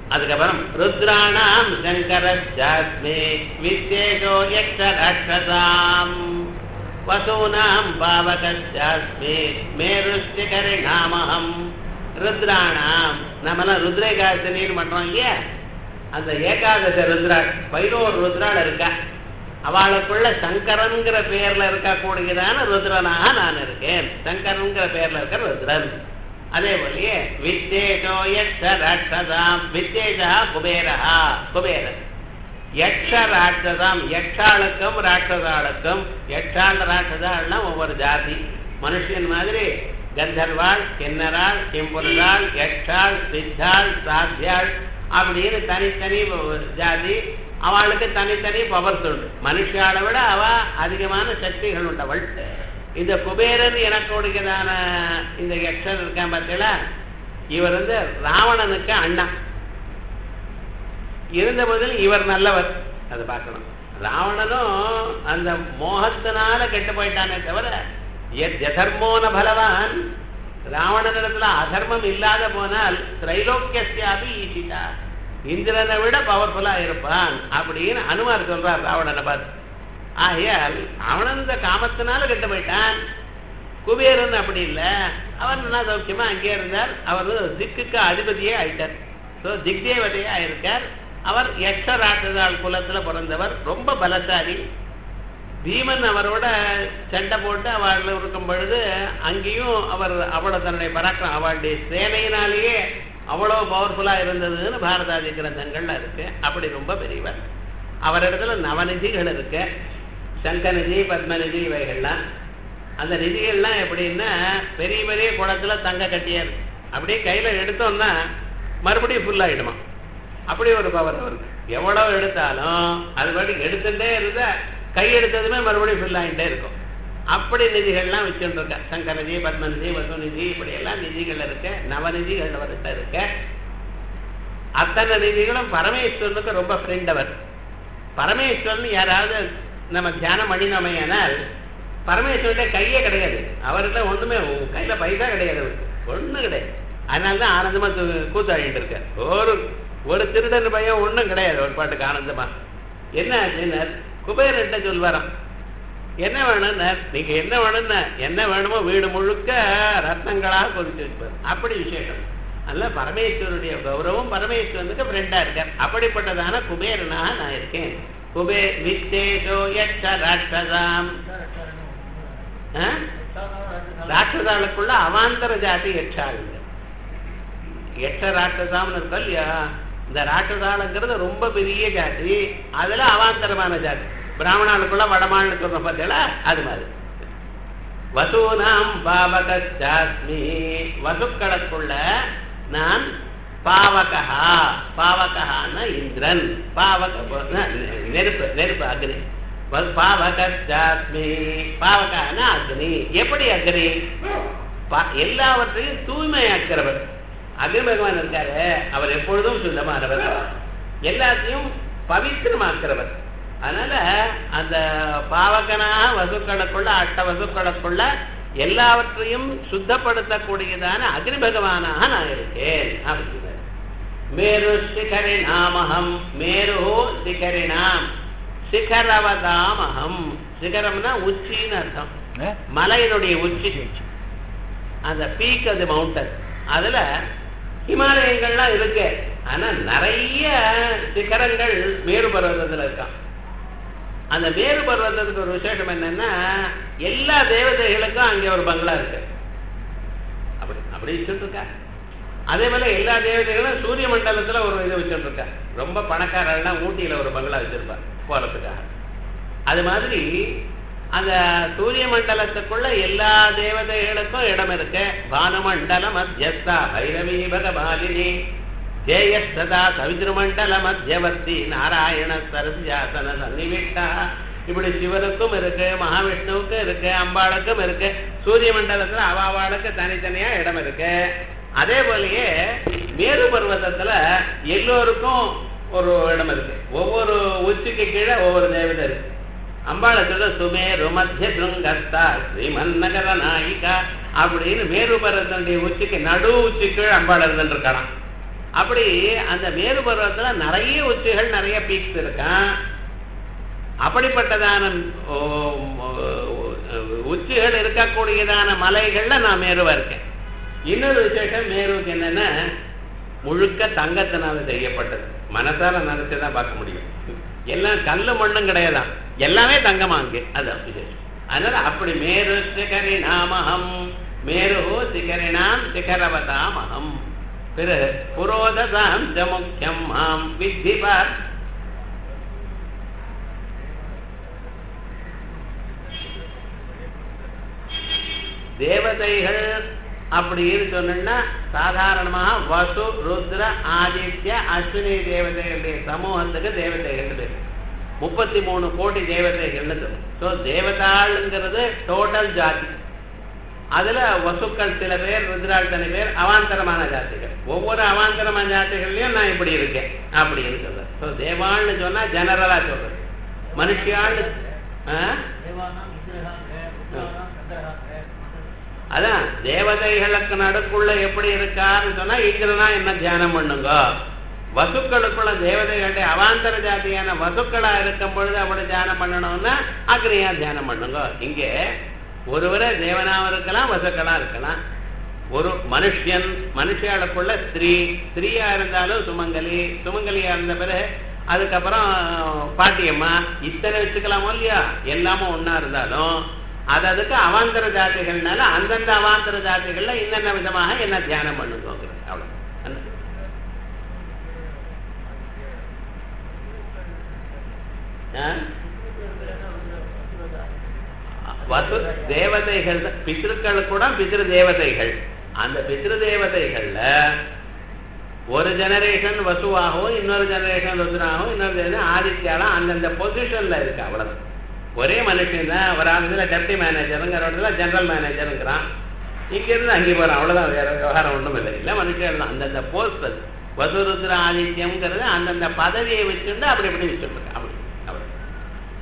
அதுக்கப்புறம் ருத்ராணாம் சங்கரஸ்யாஸ்மி வித்யேஷோ யக்ஷ ராட்சசாம் வசூனாம் பாவகஸ்யாஸ்மி மேருஷ்டிகரிணாமஹம். ருத்ராணாம் நம்மளாம் ருத்ரேகாதசின்னு பண்றோம் இல்லையா, அந்த ஏகாதச ருத்ராள் 11 ருத்ராள் இருக்கா. அவளுக்குள்ள சங்கரன்கிற பெயர்ல இருக்கக்கூடியதான ருத்ரனாக நான் இருக்கேன். சங்கரன்கிற பெயர்ல இருக்க ருத்ரன். அதே போலயே வித்யேஷோ யக்ஷ ராட்சசாம், வித்யேஷா குபேரா, குபேரன். யக்ஷ ராட்சசாம், யக்ஷாளுக்கும் ராட்சசாளுக்கும். யக்ஷாள் ராட்சசாள்னா ஒவ்வொரு ஜாதி. மனுஷன் மாதிரி கந்தர்வாள், கிண்ணறாள், கிம்புருளாள், யக்ஷாள், சித்தாள், சாத்தியாள் அப்படின்னு தனித்தனி ஜாதி. அவளுக்கு தனித்தனி பவர்ஸ் உண்டு. மனுஷாளை விட அவ அதிகமான சக்திகள் உண்டவள். இந்த குபேரன் எனக்கூடியதான இந்த யக்ஷன் இருக்கான் பார்த்தீங்களா, இவர் ராவணனுக்கு அண்ணா இருந்த போதில் இவர் நல்லவர். அதை பார்க்கணும். ராவணனும் அந்த மோகத்தினால கெட்டு போயிட்டானே தவிர யதர்மோன பலவான். ராவணனிடத்துல அதர்மம் இல்லாத போனால் திரைலோக்கியாபி ஈசிதா, இந்திரனை விட பவர்ஃபுல்லா இருப்பான் அப்படின்னு அனுமார் சொல்றார் ராவணனை பார்த்து. ஆகையால் அவன் இந்த காமத்தினால கெட்டு போயிட்டான். குபேரன் அப்படி இல்லை, அவர் நல்லா சௌக்கியமா அங்கே இருந்தார். அவர் திக்குக்கு அதிபதியே ஆயிட்டார். ஸோ திக்தேவதையே ஆயிருக்கார். அவர் யக்ஷராட்சதாள் குலத்துல பிறந்தவர், ரொம்ப பலசாலி. பீமன் அவரோட சண்டை போட்டு அவள் இருக்கும் பொழுது அங்கேயும் அவர் அவ்வளவு தன்னுடைய பராக்கிரம், அவளுடைய சேனையினாலேயே அவ்வளவு பவர்ஃபுல்லா இருந்ததுன்னு பாரதாதி கிரந்தங்கள்ல இருக்கு. அப்படி ரொம்ப பெரியவர். அவரிடத்துல நவநிதிகள் இருக்கு, சங்கநிதி, பத்மநிதி, இவைகள்லாம். அந்த நிதிகள்லாம் எப்படின்னா பெரிய பெரிய குளத்துல தங்க கட்டியார். அப்படியே கையில எடுத்தோம்னா மறுபடியும் ஃபுல் ஆயிடுமா, அப்படி ஒரு பவர் அவருக்கு. எவ்வளவு எடுத்தாலும் அது பாட்டி எடுத்துட்டே இருந்தா கை எடுத்ததுமே மறுபடியும் ஃபில் ஆகிட்டே இருக்கும். அப்படி நிதிகள்லாம் வச்சுட்டு இருக்க. சங்கரநிதி, பத்மநிதி, வசுநிதி, இப்படி எல்லாம் நிதிகள் இருக்கு. நவநிதிகள் அவர்கிட்ட இருக்கு. அத்தனை நிதிகளும் பரமேஸ்வரனுக்கு ரொம்ப ஃப்ரெண்ட். அவர் பரமேஸ்வரன் யாராவது நம்ம தியானம் பண்ணினோமையானால் பரமேஸ்வரன்ட்ட கையே கிடையாது. அவர்கிட்ட ஒண்ணுமே கையில பைசா கிடையாது, ஒண்ணும் கிடையாது. அதனாலதான் ஆனந்தமா கூத்தாடிட்டு இருக்க. ஒரு திருடன் பையன் ஒண்ணும் கிடையாது, ஒரு பாட்டுக்கு ஆனந்தமா. என்ன ஆச்சுன்னா குபேரன்ட்ட சொல்வாராம், என்ன வேணும்னா நீங்க என்ன வேணும்னா என்ன வேணுமோ வீடு முழுக்க ரத்னங்களாக கொதிச்சு வைப்பார். அப்படி விசேஷம். அதனால பரமேஸ்வருடைய கௌரவம் பரமேஸ்வரனுக்கு ஃப்ரெண்டா இருக்கார். அப்படிப்பட்டதான குபேரனாக நான் இருக்கேன். வித்தேஷோ யக்ஷ ராட்சசாம், ராட்சசாளுக்குள்ள அவாந்தர ஜாதி யக்ஷாள். யக்ஷ ராட்சசாம்னு இருக்கா இல்லையா, இந்த ராட்சசாளுங்கிறது ரொம்ப பெரிய ஜாதி. அதுல அவாந்தரமான ஜாதி. பிராமணாளுக்குள்ள வடமாளுக்கு பார்த்தீங்களா, அது மாதிரி. வசூனாம் பாவகாஸ்மி, வசுக்களுக்குள்ள நான் பாவகா. பாவகான்னா இந்திரன், பாவக நெருப்பு, நெருப்பு அக்னி. பாவகாஸ்மி, பாவகான்னா அக்னி. எப்படி அக்னி? எல்லாவற்றையும் தூய்மையாக்கிறவர். அக்னி பகவான் இருக்காரு, அவர் எப்பொழுதும் சுத்தமானவர், எல்லாத்தையும் பவித்திரமாக்கிறவர். அதனால அந்த பாவகனா வசுக்களுக்குள்ள, அட்ட வசுக்களுக்குள்ள எல்லாவற்றையும் சுத்தப்படுத்தக்கூடியதான அக்னி பகவானாக நான் இருக்கேன் அப்படிங்கிறார். மேரு சிகரிணாமஹம், மேரு சிகரிணாம், சிகரவதாமஹம். சிகரம்னா உச்சின்னு அர்த்தம். மலையினுடைய உச்சி, அந்த பீக், அது மவுண்டன். அதுல ஹிமாலயங்கள்லாம் இருக்கு. ஆனா நிறைய சிகரங்கள் மேரு பர்வதத்துல இருக்கான். அந்த மேரு பர்வதத்துக்கு ஒரு விசேஷம் என்னன்னா எல்லா தேவதைகளுக்கும் அங்கே ஒரு பங்களா இருக்கு. அப்படி அப்படி வச்சுட்டு இருக்கா. அதே போல எல்லா தேவதைகளும் சூரிய மண்டலத்துல ஒரு இது வச்சுட்டு இருக்கா. ரொம்ப பணக்காரர்கள்லாம் ஊட்டியில ஒரு பங்களா வச்சிருப்பா போறதுக்காக. அது மாதிரி அந்த சூரிய மண்டலத்துக்குள்ள எல்லா தேவதைகளுக்கும் இடம் இருக்கு. பானுமண்டல மத்தியஸ்தா பைரவி பகபாலினி ஜேயஸ்ததா சவித்ருமண்டல மத்தியவர்த்தி நாராயண சரஸ்யாசன சன்னிவிட்டா. இப்படி சிவனுக்கும் இருக்கு, மகாவிஷ்ணுவுக்கும் இருக்கு, அம்பாளுக்கும் இருக்கு. சூரிய மண்டலத்துல அவாவாளுக்கு தனித்தனியா இடம் இருக்கு. அதே போலயே மேரு பர்வதத்துல எல்லோருக்கும் ஒரு இடம் இருக்கு. ஒவ்வொரு உச்சிக்கு கீழே ஒவ்வொரு தேவதை இருக்கு. அம்பாளுக்கு சுமேரு மத்திய சுங்கஸ்தா ஸ்ரீமன் நகர நாயிகா அப்படின்னு மேரு பர்வதனுடைய உச்சிக்கு நடு உச்சிக்கு அம்பாள் இருந்துருக்கலாம். அப்படி அந்த மேரு பருவத்துல நிறைய உச்சிகள் நிறைய பீக்ஸ் இருக்கான். அப்படிப்பட்டதான உச்சிகள் இருக்கக்கூடியதான மலைகள்ல நான் மேருவா இருக்கேன். இன்னொரு விசேஷம் மேருவுக்கு என்னன்னா முழுக்க தங்கத்தினால செய்யப்பட்டது. மனசால நினைச்சுதான் பார்க்க முடியும். எல்லாம் கல்லு மண்ணும் கிடையாதான், எல்லாமே தங்கமா அங்கே. அது விசேஷம். அதனால அப்படி மேரு சிகரிணாமஹம், மேரு சிகரிணாம் சிகரவதாமஹம். பிறகு புரோததாம் ஜமுக்கியம் மாம் வித்திபார். தேவதைகள் அப்படின்னு சொன்னா சாதாரணமாக வசு ருத்ர ஆதித்ய அஸ்வினி தேவதைகளுடைய சமூகத்துக்கு தேவதைகள் பேர். 33 கோடி தேவதைகள். ஸோ தேவதாளுங்கிறது டோட்டல் ஜாதி. அதுல வசுக்கள் சில பேர், ருத்ராள் தனி பேர், அவாந்தரமான ஜாதிகள். ஒவ்வொரு அவாந்தரமான ஜாதிகள்லயும் நான் இப்படி இருக்கேன் அப்படின்னு சொல்றேன். ஸோ தேவாள்னு சொன்னா ஜெனரலா சொல்றது. மனுஷியாள் அதான் தேவதைகளுக்கு நடுக்குள்ள எப்படி இருக்காருன்னு சொன்னா இந்திரனா என்ன தியானம் பண்ணுங்க. வசுக்களுக்குள்ள தேவதைகளுடைய அவாந்தர ஜாதியான வசுக்களா இருக்கும் பொழுது அப்படி தியானம் பண்ணணும்னா அக்னியா தியானம் பண்ணுங்க. இங்கே ஒருவரை தேவனாவும் இருக்கலாம், வசுக்களா இருக்கலாம். ஒரு மனுஷன், மனுஷியாளுக்குள்ள ஸ்திரீயா இருந்தாலும் சுமங்கலி, சுமங்கலியா இருந்த பிறகு அதுக்கப்புறம் பாட்டியம்மா, இத்தனை வச்சுக்கலாமோ இல்லையா? எல்லாமும் ஒன்னா இருந்தாலும் அது அதுக்கு அவாந்தர ஜாதிகள்னால அந்தந்த அவாந்தர ஜாதிகள்ல இன்னென்ன விதமாக என்ன தியானம் பண்ணுங்க. அவ்வளவு வசு தேவதைகள், பித்ருக்கள் கூட பித்ரு தேவதைகள். அந்த பித்ரு தேவதைகள்ல ஒரு ஜெனரேஷன் வசுவாகவும், இன்னொரு ஜெனரேஷன் ருத்ராகவும், இன்னொரு ஆதித்யாலும் அந்தந்த பொசிஷன்ல இருக்கு. அவ்வளவு ஒரே மனுஷன் தான். ஒரு ஆளுல டெப்டி மேனேஜருங்கிற இடத்துல ஜெனரல் மேனேஜருங்கிறான். இங்கிருந்து அங்கே போறான். அவ்வளவுதான், வேற விவகாரம் ஒன்றும் இல்லை. இல்லை மனுஷன் அந்தந்த போஸ்ட். வசு ருத்ர ஆதித்யம்ங்கிறது அந்தந்த பதவியை வச்சுட்டு அப்படி இப்படி வச்சுருக்காங்க.